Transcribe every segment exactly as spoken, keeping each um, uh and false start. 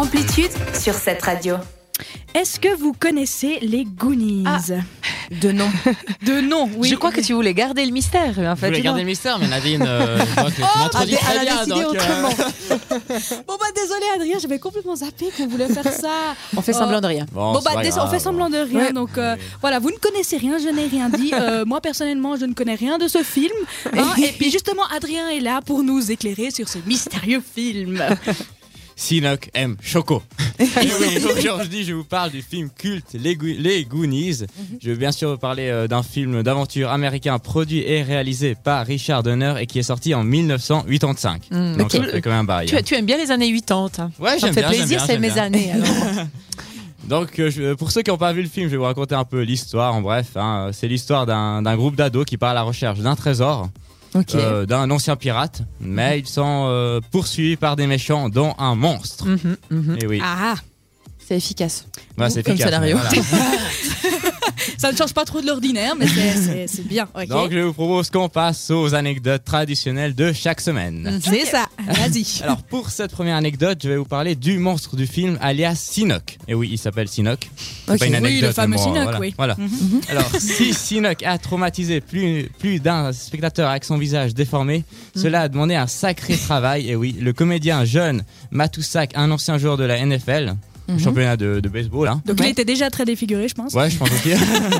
Amplitude sur cette radio. Est-ce que vous connaissez les Goonies? Ah. De nom. De nom, oui. Je crois que tu voulais garder le mystère. En fait, je voulais garder le mystère, mais Nadine, euh, je vois que tu m'introduis elle très a bien. décidé Donc, autrement. euh... Bon bah désolé Adrien, j'avais complètement zappé qu'on voulait faire ça. On fait semblant de rien. Bon, Bon c'est bah pas dés- grave. on fait semblant de rien, Ouais. donc euh, voilà, vous ne connaissez rien, je n'ai rien dit. Euh, moi personnellement, je ne connais rien de ce film. hein. Et puis justement, Adrien est là pour nous éclairer sur ce mystérieux film. Sinoc aime Choco. Et oui, aujourd'hui, je vous parle du film culte Les, Go- Les Goonies. Je veux bien sûr vous parler euh, d'un film d'aventure américain produit et réalisé par Richard Donner et qui est sorti en dix-neuf cent quatre-vingt-cinq. Mm, Donc ok. ça fait quand même un bail. Tu, tu aimes bien les années quatre-vingts. Hein. Ouais, Ça j'aime me fait bien, j'aime plaisir, bien, c'est j'aime mes bien. années. Alors. Donc, euh, je- pour ceux qui n'ont pas vu le film, je vais vous raconter un peu l'histoire. En bref, hein. C'est l'histoire d'un, d'un groupe d'ados qui part à la recherche d'un trésor, Ok. euh, d'un ancien pirate, mais ils sont euh, poursuivis par des méchants, dont un monstre. Mhm, mhm. Et oui, Ah, C'est efficace. bah, c'est Comme efficace, scénario. mais voilà. ça ne change pas trop de l'ordinaire, mais c'est, c'est, c'est bien. ok. Donc, je vous propose qu'on passe aux anecdotes traditionnelles de chaque semaine. C'est ça, vas-y. Alors, pour cette première anecdote, je vais vous parler du monstre du film, alias Sinoc. Et oui, il s'appelle Sinoc. C'est Ok. pas une Oui, anecdote, le fameux mais bon, Sinoc, voilà. oui. Voilà. Mhm. Alors, si Sinoc a traumatisé plus, plus d'un spectateur avec son visage déformé, cela a demandé un sacré travail. Et oui, le comédien jeune Matusak, un ancien joueur de la N F L, Mhm. championnat de, de baseball, hein. Donc Ouais. il était déjà très défiguré, je pense. Ouais, je pense aussi.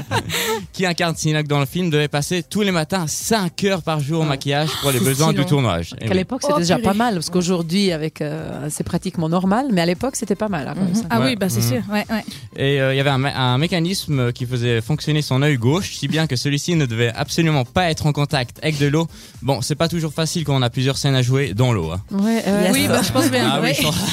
Qui incarne Sinoc dans le film, devait passer tous les matins cinq heures par jour au maquillage pour les C'est besoins si du long. tournage. Et À oui. l'époque, c'était Oh, déjà purée. pas mal, parce qu'aujourd'hui, avec, euh, c'est pratiquement normal, mais à l'époque, c'était pas mal. hein, comme ça. Ah Ouais. oui, bah c'est Mhm. sûr. Ouais, ouais. Et euh, il y avait un, mé- un mécanisme qui faisait fonctionner son œil gauche, si bien que celui-ci ne devait absolument pas être en contact avec de l'eau. Bon, c'est pas toujours facile quand on a plusieurs scènes à jouer dans l'eau. Hein. Ouais, euh, Oui, bah, je pense bien. Ah oui, ouais. je pense.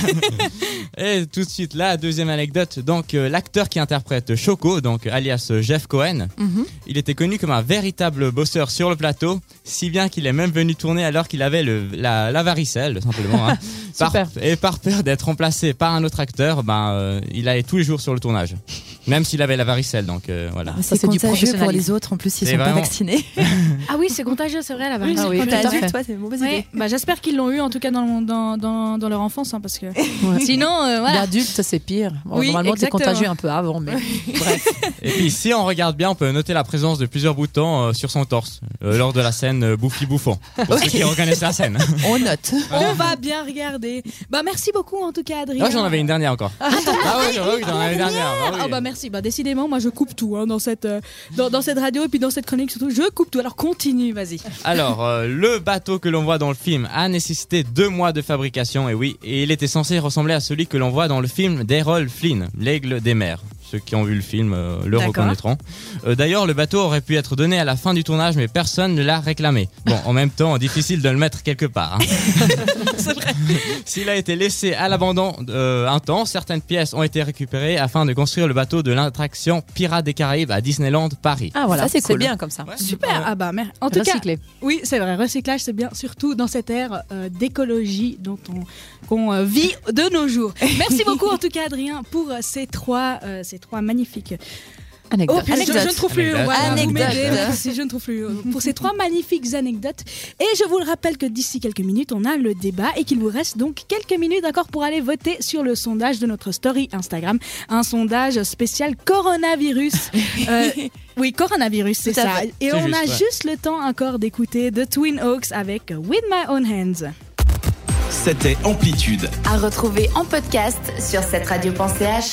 Et tout de suite, la deuxième anecdote. Donc, euh, l'acteur qui interprète Choco, donc alias euh, Jeff Cohen, mhm. il était connu comme un véritable bosseur sur le plateau, si bien qu'il est même venu tourner alors qu'il avait le, la, la varicelle, simplement. Hein. Par- Super. et par peur d'être remplacé par un autre acteur, ben, euh, il allait tous les jours sur le tournage. Même s'il avait la varicelle, donc euh, voilà. Ça, C'est c'est du contagieux pour professionnalisme. les autres, en plus, ils C'est sont vraiment- pas vaccinés. Ah oui, c'est contagieux, c'est vrai, la Oui, varicelle. Ah oui, quand tout à t'es fait. adulte, toi, c'est une mauvaise Ouais, idée. bah, j'espère qu'ils l'ont eu en tout cas dans, dans, dans, dans leur enfance, hein, parce que Ouais. sinon, euh, voilà. L'adulte, c'est pire. Bon, Oui, normalement, c'est exactement. contagieux un peu avant, mais bref. Et puis, si on regarde bien, on peut noter la présence de plusieurs boutons euh, sur son torse, euh, lors de la scène euh, Bouffi Bouffon. Pour ceux qui reconnaissent la scène. On note. On va bien regarder. Bah merci beaucoup en tout cas, Adrien. Ah, j'en avais une dernière encore. Ah, oui, j'en avais- j'en avais une dernière. Ah, oui. Oh bah merci. Bah décidément, moi je coupe tout hein, dans cette euh, dans, dans cette radio et puis dans cette chronique surtout. Je coupe tout. Alors continue, vas-y. Alors, euh, le bateau que l'on voit dans le film a nécessité deux mois de fabrication, et oui, et il était censé ressembler à celui que l'on voit dans le film d'Errol Flynn, L'Aigle des mers. Ceux qui ont vu le film euh, le D'accord. reconnaîtront. Euh, D'ailleurs, le bateau aurait pu être donné à la fin du tournage, mais personne ne l'a réclamé. Bon, en même temps, difficile de le mettre quelque part. Hein. S'il a été laissé à l'abandon euh, un temps, certaines pièces ont été récupérées afin de construire le bateau de l'attraction Pirates des Caraïbes à Disneyland Paris. Ah voilà, Ça, c'est c'est cool. bien comme ça. Super. Ah bah mer- en tout Recycler. cas, oui c'est vrai. Recyclage c'est bien, surtout dans cette ère euh, d'écologie dont on qu'on euh, vit de nos jours. Merci beaucoup en tout cas, Adrien, pour euh, ces trois euh, ces trois magnifiques. Anecdote. Oh, puis je, je ne trouve plus. Anecdote. Voilà, vous Anecdote. m'aidez, merci, je ne trouve plus. Pour ces trois magnifiques anecdotes. Et je vous le rappelle que d'ici quelques minutes, on a le débat et qu'il vous reste donc quelques minutes encore pour aller voter sur le sondage de notre story Instagram. Un sondage spécial coronavirus. Euh, oui, coronavirus, c'est Tout à ça. fait. Et C'est on juste, a ouais. juste le temps encore d'écouter The Twin Oaks avec With My Own Hands. C'était Amplitude. À retrouver en podcast sur cette radio point c h.